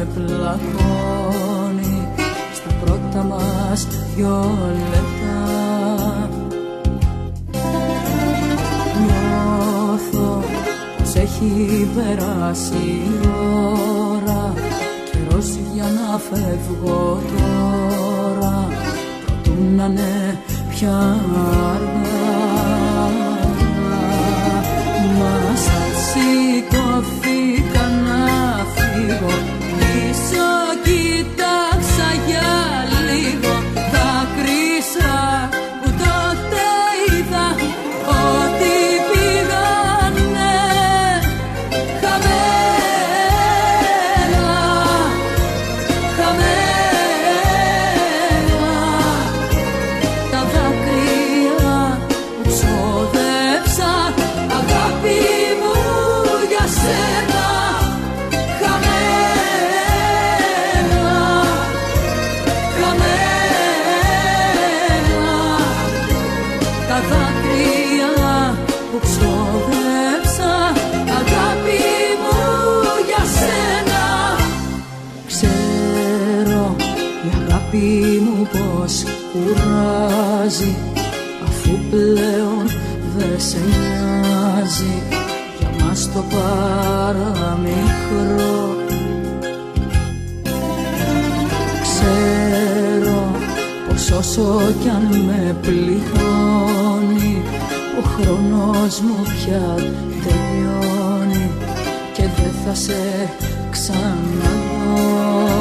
με πλακώνει στα πρώτα μας 2 λεπτά. Νιώθω πως έχει περάσει η ώρα, καιρός για να φεύγω τώρα, προτού να είναι πια αργά. Μα σαν σηκώθηκα να φύγω, πίσω κοίταξα για λίγο, δάκρυσα που τότε είδα ότι πήγανε χαμένα, χαμένα τα δάκρυα που ξόδεψα, αγάπη μου για σένα. Χαμένα, χαμένα τα δάκρυα που ξόδεψα, αγάπη μου για σένα. Ξέρω η αγάπη μου πως κουράζει, αφού πλέον δε σε νοιάζει για μας το παραμικρό. Ξέρω πως όσο κι αν με πληγώνει, ο χρόνος μου πια τελειώνει και δεν θα σε ξαναδώ.